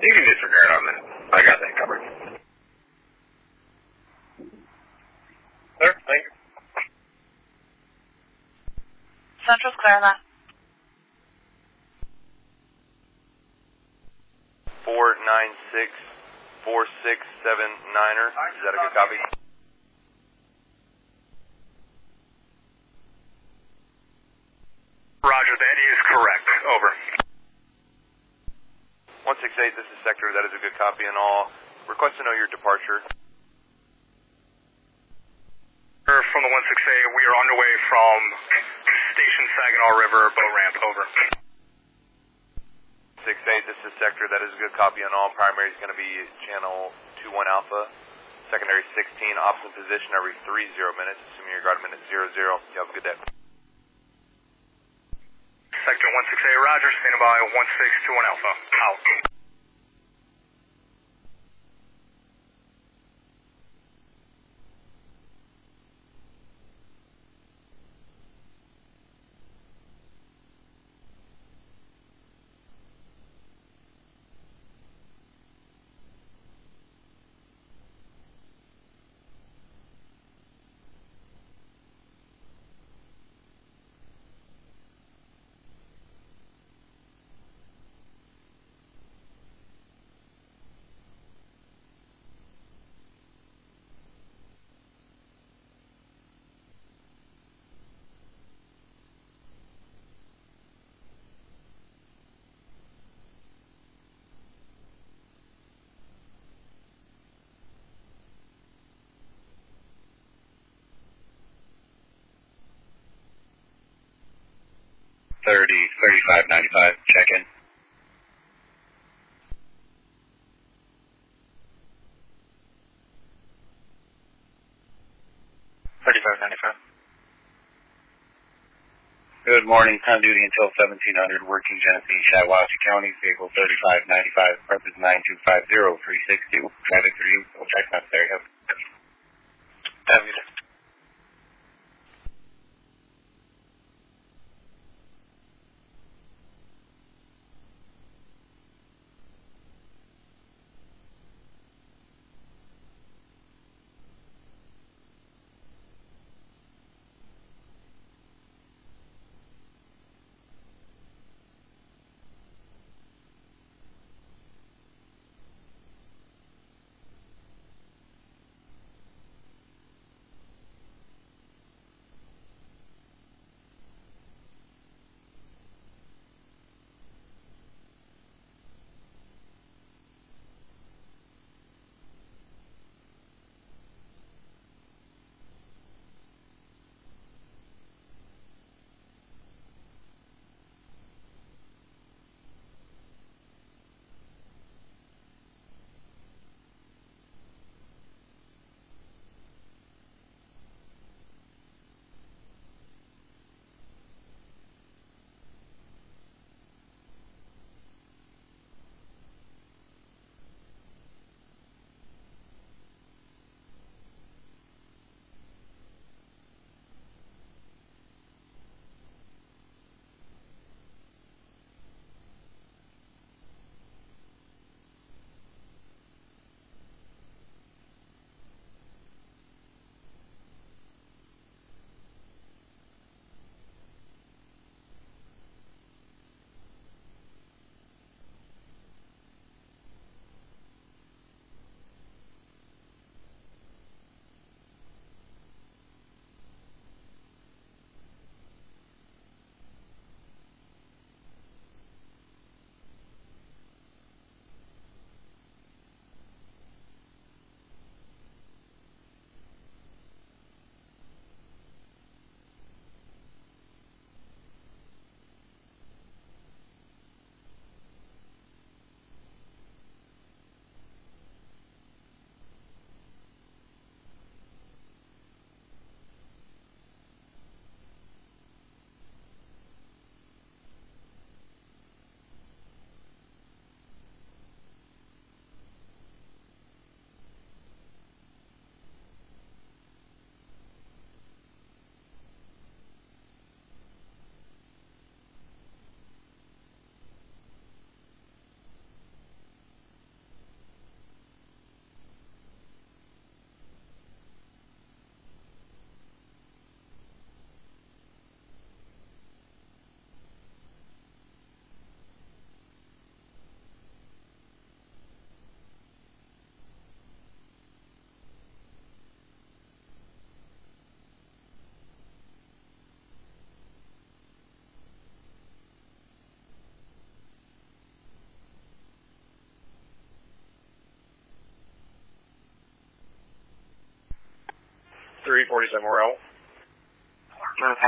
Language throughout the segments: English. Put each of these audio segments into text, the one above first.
You can disregard on that. I got that covered. Sir, thank you. Central's clear on that. 496-4679er. Is that a good copy? Roger, that is correct. Over. 168, this is Sector. That is a good copy and all. Request to know your departure. From the 168, we are underway from Station Saginaw River, boat ramp. Over. 68, this is Sector. That is a good copy and all. Primary is going to be channel 21 Alpha. Secondary 16, opposite position every 30 minutes, assuming your guard minute 00. You have a good day. Sector 168, Roger. Standing by 1621 Alpha. Out. $35.95, check in. $35.95. Good morning, on duty until 1700, working Genesee, Shiawassee County, vehicle 3595, purpose 9250-362, traffic for you, we'll check necessary. Have a good day. 347 Morel. Okay.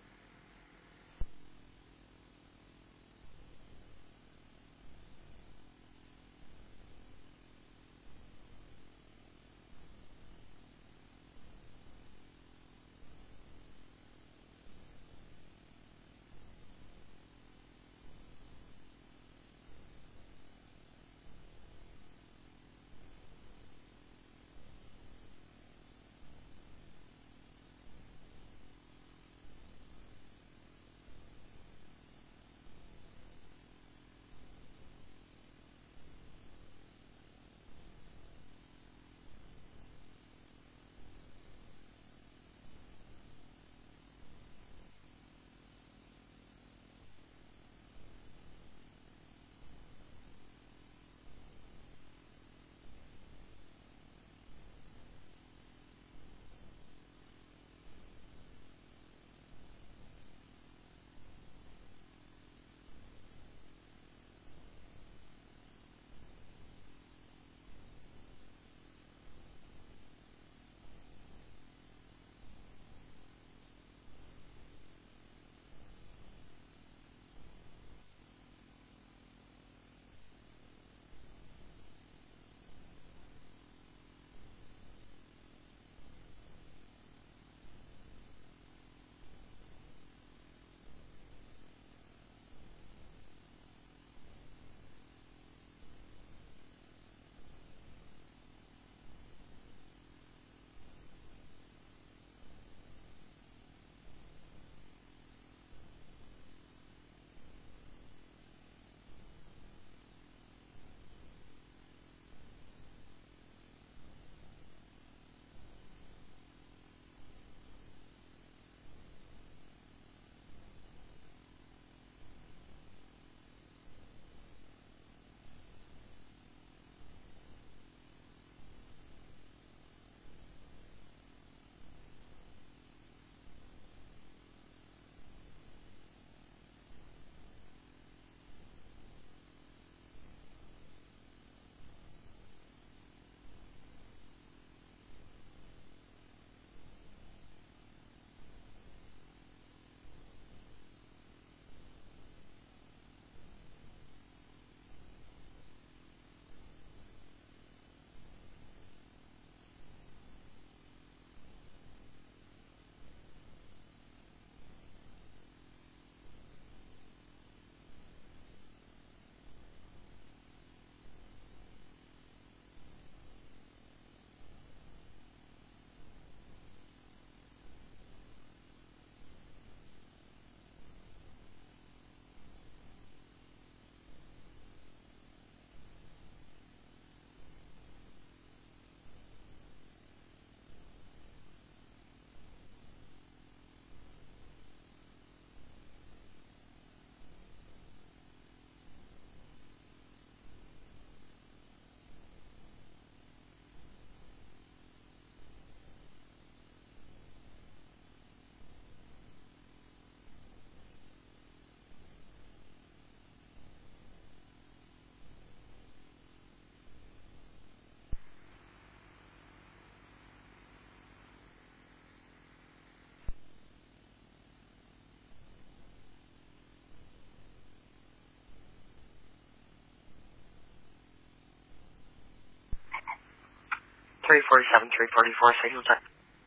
Three 344, signal check.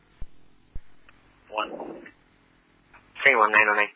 1. C1909.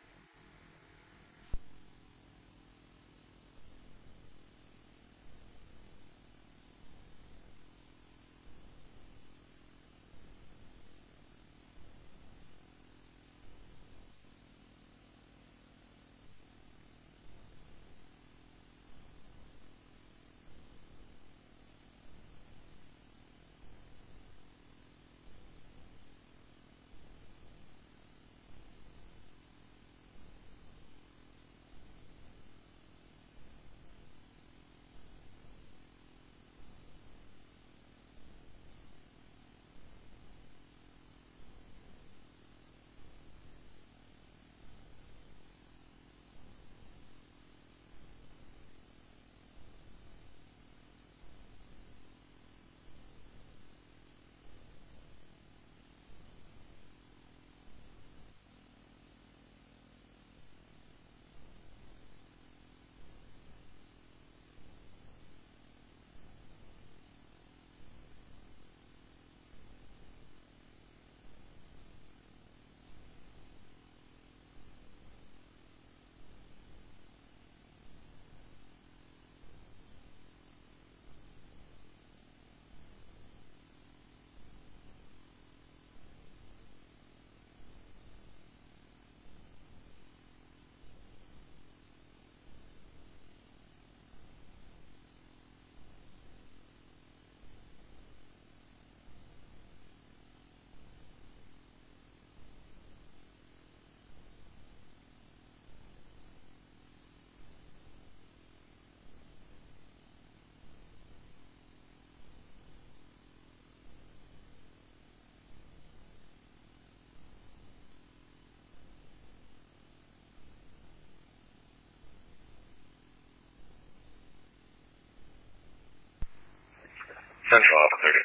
Central Alpha 30.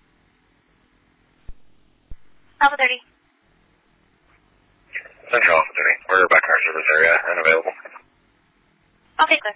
Alpha 30. Central Alpha 30. We're back in our service area and available. Okay, clear.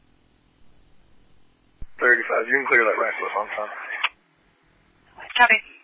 You can clear that ramp with on time. Copy.